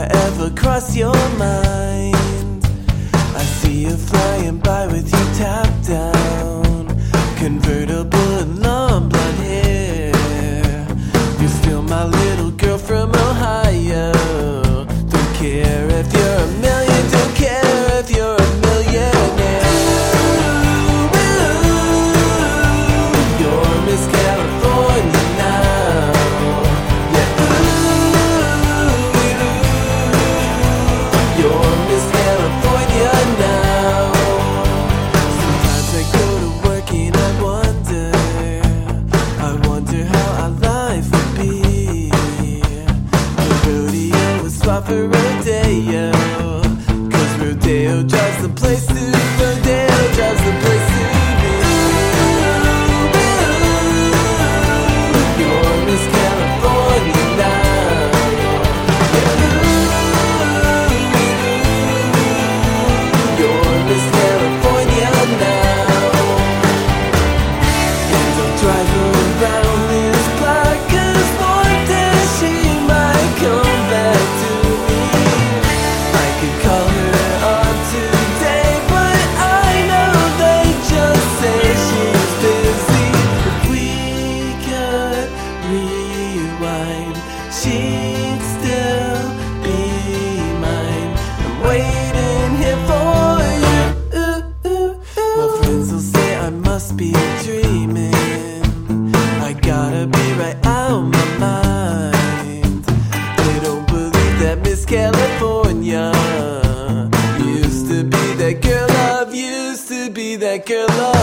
ever cross your mind. I see you flying by with your top down, convertible and long blonde hair. You're still my little girl from Ohio. Don't care if you're a million, don't care if you're a millionaire. You're Miss California now. Yeah, you're Miss California now. Sometimes I go to work and I wonder how our life would be. The rodeo was swap for rodeo, 'cause rodeo drives the place to, rodeo drives the place to be. You're Miss California now. You're Miss California now. And I'll drive her around this block, 'cause one day she might come back to me. I could call her up today, but I know they just say she's busy. If we could rewind, she'd still be mine. I'm waiting here for you. My friends will say I must be dreaming. I gotta be right out my mind. They don't believe that Miss California used to be that girl love, used to be that girl love.